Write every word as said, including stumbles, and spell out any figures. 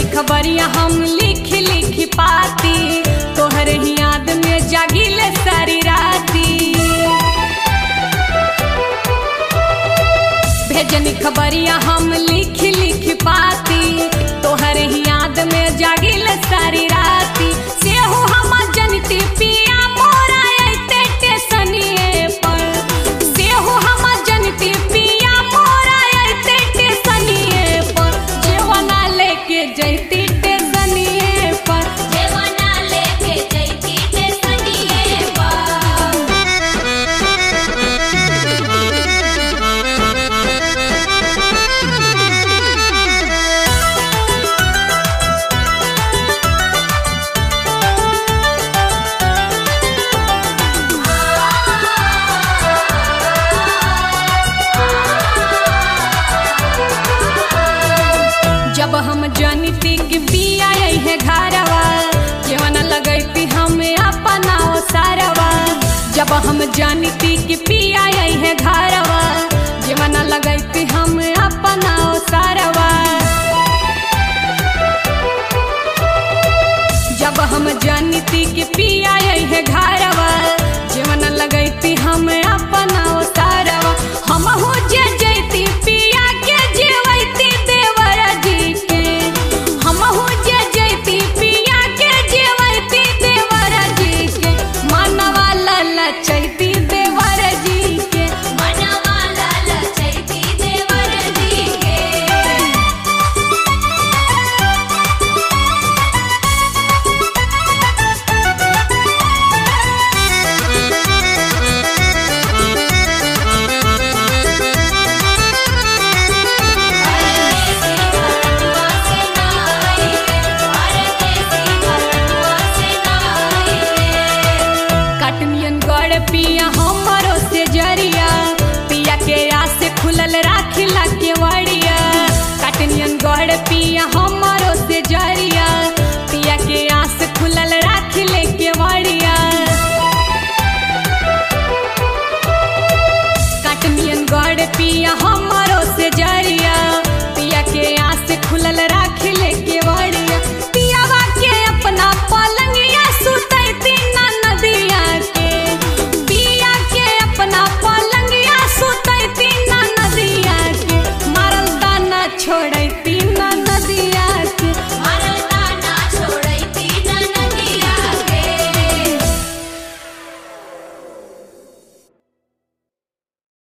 खबरिया हम लिख लिख पाती, तोहरे ही याद में जागिले सारी राती। भेजनी खबरिया हम लिख लिख पाती, तोहरे ही याद में जागिले सारी राती। से हो हम जनती पिया मोरा ऐते टेसनिए पर, से हो हम जनती पिया मोरा ऐते टेसनिए पर। जेवना लेके जैती टेसनिए पर, जेवना लेके जैती टेसनिए पर। जब हम जनती के पिया है घरवा, जेवना लगैती हमें अपना सारवा। जब हम जनती के पिया है घरवा, जेवना लगैती हमें अपना सारवा। जब हम जनती के पिया